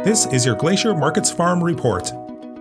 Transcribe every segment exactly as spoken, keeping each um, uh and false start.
This is your Glacier Markets Farm Report.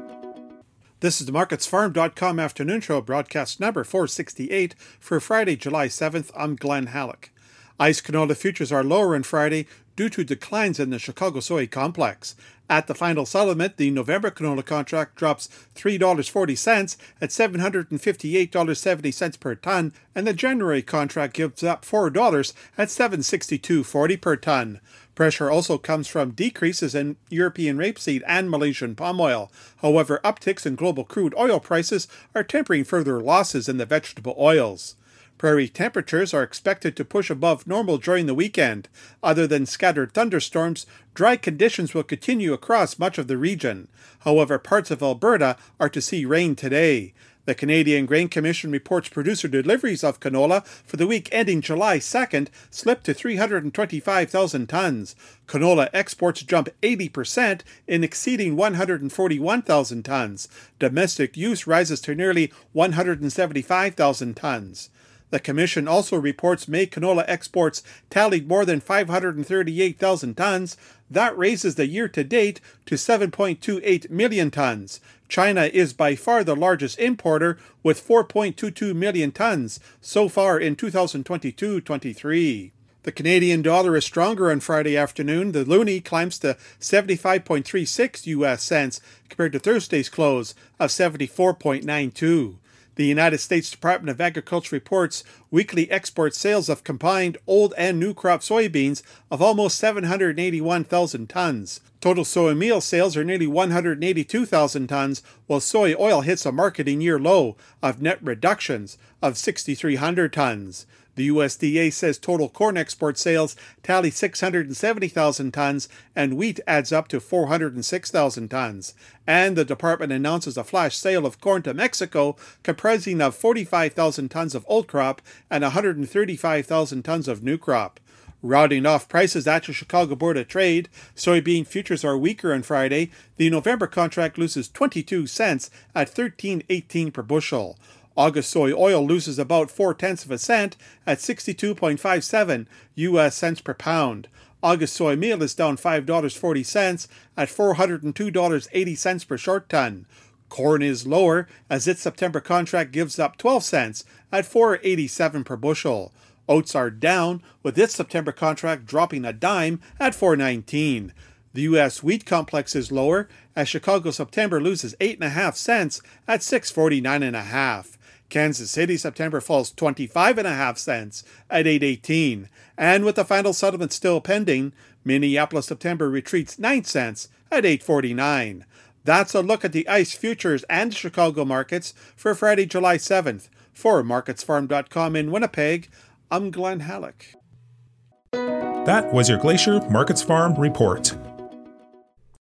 This is the markets farm dot com afternoon show, broadcast number four sixty-eight for Friday, July seventh. I'm Glenn Halleck. Ice canola futures are lower on Friday due to declines in the Chicago soy complex. At the final settlement, the November canola contract drops three dollars and forty cents at seven hundred fifty-eight dollars and seventy cents per ton, and the January contract gives up four dollars at seven hundred sixty-two dollars and forty cents per ton. Pressure also comes from decreases in European rapeseed and Malaysian palm oil. However, upticks in global crude oil prices are tempering further losses in the vegetable oils. Prairie temperatures are expected to push above normal during the weekend. Other than scattered thunderstorms, dry conditions will continue across much of the region. However, parts of Alberta are to see rain today. The Canadian Grain Commission reports producer deliveries of canola for the week ending July second slipped to three hundred twenty-five thousand tons. Canola exports jump eighty percent in exceeding one hundred forty-one thousand tons. Domestic use rises to nearly one hundred seventy-five thousand tons. The Commission also reports May canola exports tallied more than five hundred thirty-eight thousand tons. That raises the year-to-date to seven point two eight million tons. China is by far the largest importer with four point two two million tons so far in two thousand twenty-two twenty-three. The Canadian dollar is stronger on Friday afternoon. The loonie climbs to seventy-five point three six U S cents compared to Thursday's close of seventy-four point nine two. The United States Department of Agriculture reports weekly export sales of combined old and new crop soybeans of almost seven hundred eighty-one thousand tons. Total soy meal sales are nearly one hundred eighty-two thousand tons, while soy oil hits a marketing year low of net reductions of six thousand three hundred tons. The U S D A says total corn export sales tally six hundred seventy thousand tons, and wheat adds up to four hundred six thousand tons. And the department announces a flash sale of corn to Mexico comprising of forty-five thousand tons of old crop and one hundred thirty-five thousand tons of new crop. Rounding off prices at the Chicago Board of Trade, soybean futures are weaker on Friday. The November contract loses twenty-two cents at thirteen eighteen per bushel. August soy oil loses about four-tenths of a cent at sixty-two point five seven U S cents per pound. August soy meal is down five dollars and forty cents at four hundred two dollars and eighty cents per short ton. Corn is lower as its September contract gives up twelve cents at four dollars and eighty-seven cents per bushel. Oats are down, with its September contract dropping a dime at four dollars and nineteen cents. The U S wheat complex is lower as Chicago September loses eight point five cents at six dollars and forty-nine cents. Kansas City September falls twenty-five point five cents at eight dollars and eighteen cents. And with the final settlement still pending, Minneapolis September retreats nine cents at eight dollars and forty-nine cents. That's a look at the ICE futures and Chicago markets for Friday, July seventh. For markets farm dot com in Winnipeg, I'm Glenn Halleck. That was your Glacier Markets Farm Report.